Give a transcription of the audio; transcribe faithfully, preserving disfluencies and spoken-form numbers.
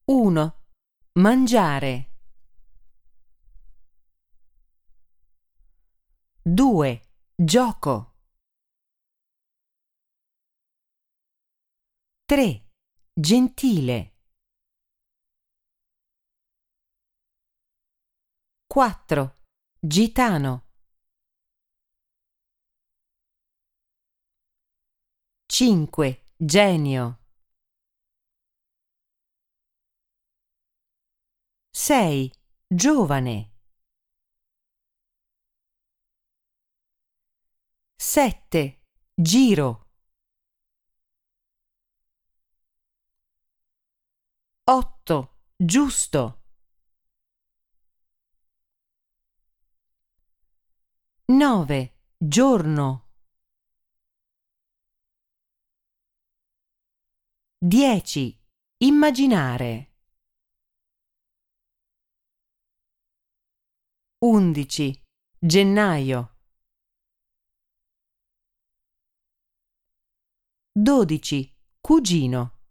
uno. Mangiare. due. Gioco. tre. Gentile. quattro. Gitano. cinque. Genio. sei. Giovane. sette. Giro. otto. Giusto. nove. Giorno. dieci. Immaginare. undici. Gennaio. dodici. Cugino.